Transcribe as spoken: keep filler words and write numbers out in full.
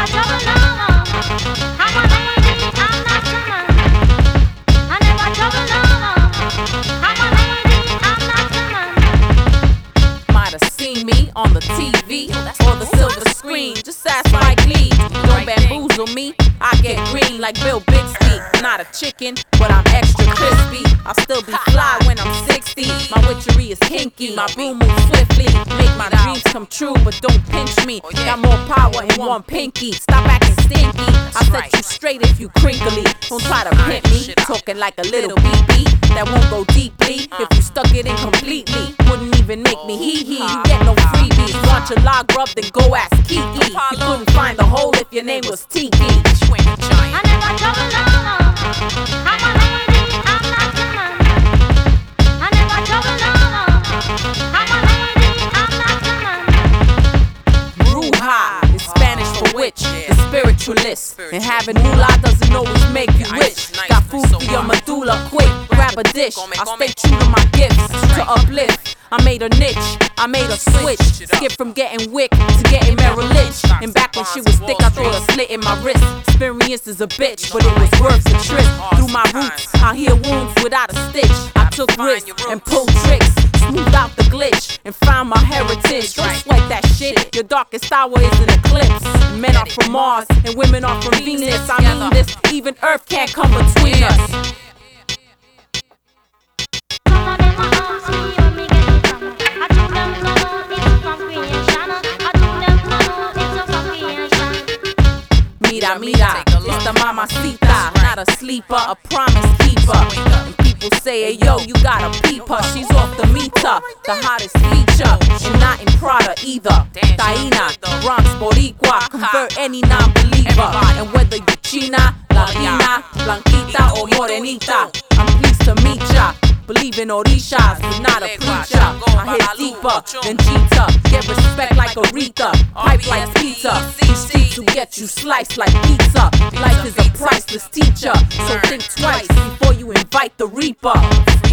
On the T V or the silver screen, just ask Mike Lee. Don't bamboozle me, I get green like Bill Bixby. Not a chicken, but I'm extra crispy. I'll still be fly when I'm sixty. My witchery is kinky, my broom moves swiftly. Make my dreams come true, but don't pinch me. Got more power in one pinky. Stop acting stinky. I set you straight if you crinkly. Don't try to pimp me, talking like a little B B. That won't go deeply if you stuck it in completely. Wouldn't even make me hee hee. You get no freebies. Want your log rubbed, then go ask Kiki. You couldn't find the hole if your name was Tiki. I never trouble no more. I'm a lady, I'm not your man. I never trouble no more. I'm a lady, I'm not your man. Bruja is Spanish for witch, the spiritualist. And having moolah doesn't always make you rich. Got food for your medulla, quick, grab a dish. I'll stay true to my gifts, to uplift. I made a niche, I made a switch. Skip from getting wick to getting Merrill Lynch. And back when she was thick, I thought a slit in my wrist. Experience is a bitch, but it was worth the trip. Through my roots, I heal wounds without a stitch. I took risks and pulled tricks, smoothed out the glitch, and found my heritage. Don't sweat that shit, your darkest hour is an eclipse. Men are from Mars, and women are from Venus. I mean this, even Earth can't come between us. Mira, mira, it's the mamacita, not a sleeper, a promise keeper. And people say, hey yo, you gotta peep her, she's off the meter, the hottest feature, and not in Prada either. Taína, Bronx, Boricua, convert any non-believer. And whether you China, Latina, Blanquita or Morenita, I'm pleased to meet ya. Believe in orishas, but not a preacher. I hit deeper than Cheetah. Get respect like Aretha, pipe like pizza. These streets will get you sliced like pizza. Life is a priceless teacher, so think twice before you invite the reaper.